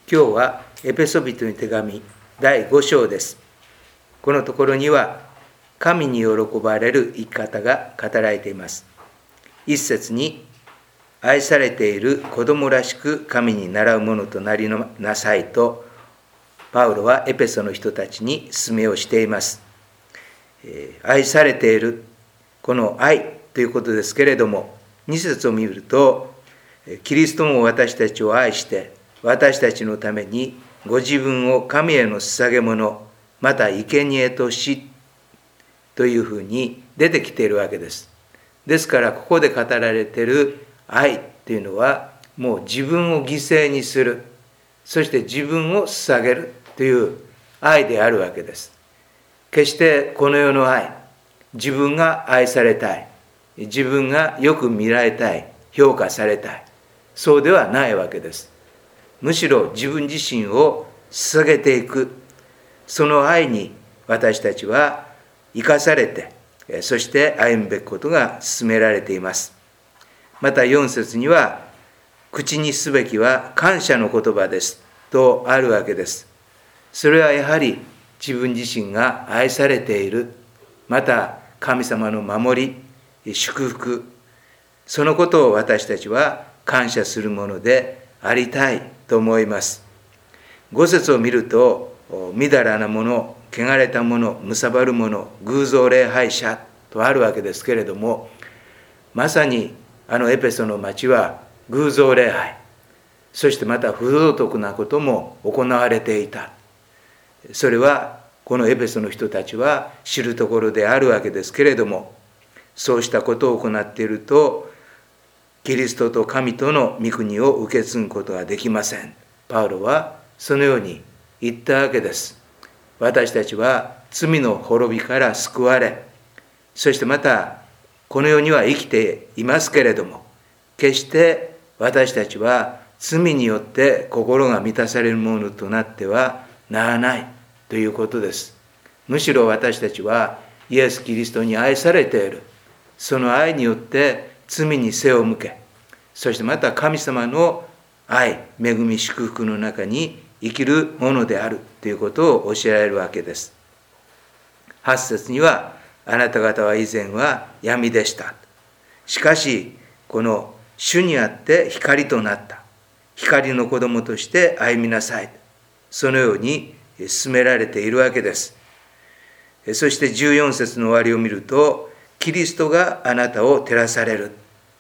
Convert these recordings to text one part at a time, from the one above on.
今日はエペソビトの手紙第5章です。このところには神に喜ばれる生き方が語られています。一節に愛されている子供らしく神に倣うものとなりなさいとパウロはエペソの人たちに勧めをしています。愛されているこの愛ということですけれども、2節を見るとキリストも私たちを愛して私たちのためにご自分を神への捧げ物、また生贄としというふうに出てきているわけです。ですからここで語られている愛というのはもう自分を犠牲にする、そして自分を捧げるという愛であるわけです。決してこの世の愛、自分が愛されたい、自分がよく見られたい、評価されたい、そうではないわけです。むしろ自分自身を捧げていく、その愛に私たちは生かされて、そして歩むべきことが進められています。また4節には、口にすべきは感謝の言葉ですとあるわけです。それはやはり自分自身が愛されている、また神様の守り、祝福、そのことを私たちは感謝するものでありたいと思います。5節を見ると、みだらなもの、汚れたもの、貪るもの、偶像礼拝者とあるわけですけれども、まさにエペソの町は偶像礼拝、そしてまた不道徳なことも行われていた。それはこのエペソの人たちは知るところであるわけですけれども、そうしたことを行っていると、キリストと神との御国を受け継ぐことができません。パウロはそのように言ったわけです。私たちは罪の滅びから救われ、そしてまたこの世には生きていますけれども、決して私たちは罪によって心が満たされるものとなってはならないということです。むしろ私たちはイエス・キリストに愛されている。その愛によって罪に背を向け、そしてまた神様の愛、恵み、祝福の中に生きるものであるということを教えられるわけです。8節には、あなた方は以前は闇でした。しかし、この主にあって光となった。光の子供として歩みなさい。そのように進められているわけです。そして14節の終わりを見ると、キリストがあなたを照らされる。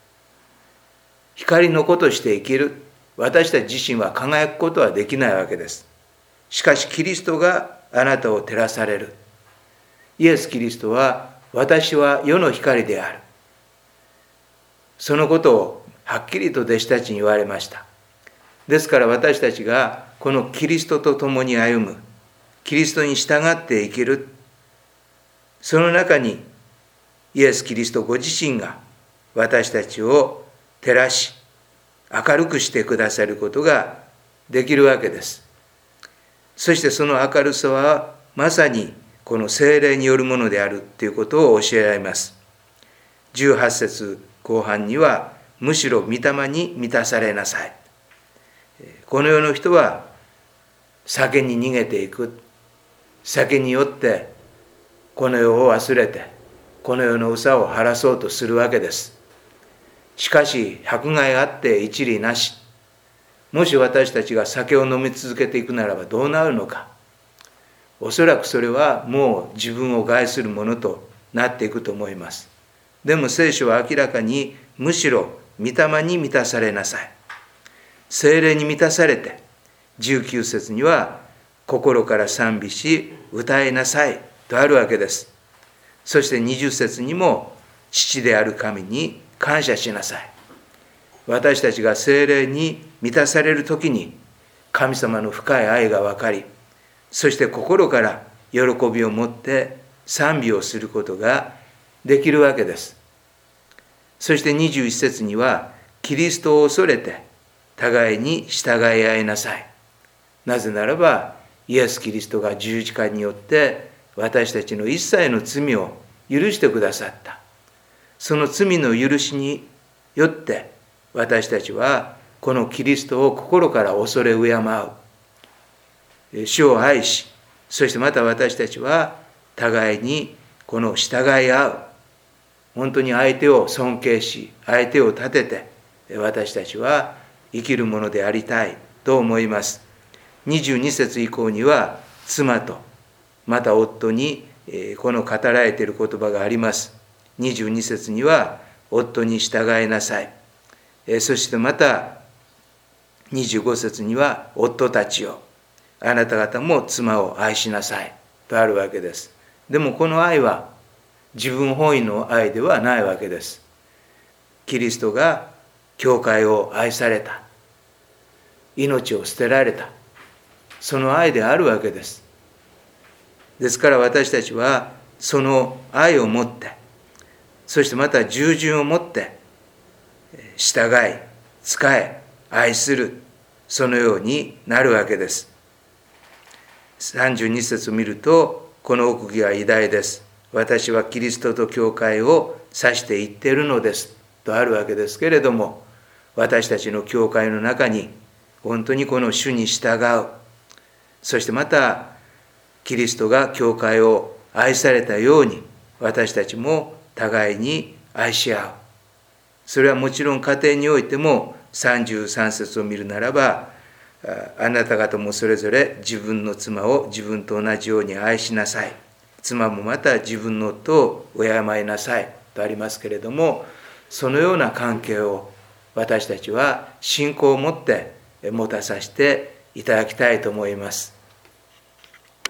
光の子として生きる。私たち自身は輝くことはできないわけです。しかしキリストがあなたを照らされる。イエス・キリストは、私は世の光である。そのことをはっきりと弟子たちに言われました。ですから私たちがこのキリストと共に歩む、キリストに従って生きる、その中にイエス・キリストご自身が私たちを照らし、明るくしてくださることができるわけです。そしてその明るさはまさにこの聖霊によるものであるということを教えられます。18節後半には、むしろ御霊に満たされなさい。この世の人は酒に逃げていく。酒によってこの世を忘れて、この世の憂を晴らそうとするわけです。しかし、迫害あって一理なし。もし私たちが酒を飲み続けていくならばどうなるのか。おそらくそれはもう自分を害するものとなっていくと思います。でも聖書は明らかに、むしろ御霊に満たされなさい。聖霊に満たされて、19節には、心から賛美し、歌いなさいとあるわけです。そして20節にも、父である神に感謝しなさい。私たちが聖霊に満たされるときに、神様の深い愛が分かり、そして心から喜びを持って賛美をすることができるわけです。そして21節には、キリストを恐れて互いに従い合いなさい。なぜならば、イエス・キリストが十字架によって私たちの一切の罪を許してくださった。その罪の許しによって私たちはこのキリストを心から恐れ敬う。 主を愛し、そしてまた私たちは互いにこの従い合う、本当に相手を尊敬し、相手を立てて、私たちは生きるものでありたいと思います。22節以降には、妻とまた夫にこの語られている言葉があります。22節には、夫に従いなさい。そしてまた25節には、夫たちよ、あなた方も妻を愛しなさいとあるわけです。でもこの愛は自分本位の愛ではないわけです。キリストが教会を愛された、命を捨てられた、その愛であるわけです。ですから私たちはその愛を持って、そしてまた従順を持って従い、仕え、愛する、そのようになるわけです。32節を見ると、この奥義は偉大です。私はキリストと教会を指して言っているのですとあるわけですけれども、私たちの教会の中に本当にこの主に従う、そしてまたキリストが教会を愛されたように、私たちも互いに愛し合う。それはもちろん家庭においても、33節を見るならば、あなた方もそれぞれ自分の妻を自分と同じように愛しなさい。妻もまた自分の夫を敬いなさいとありますけれども、そのような関係を私たちは信仰を持って持たさせていただきたいと思います。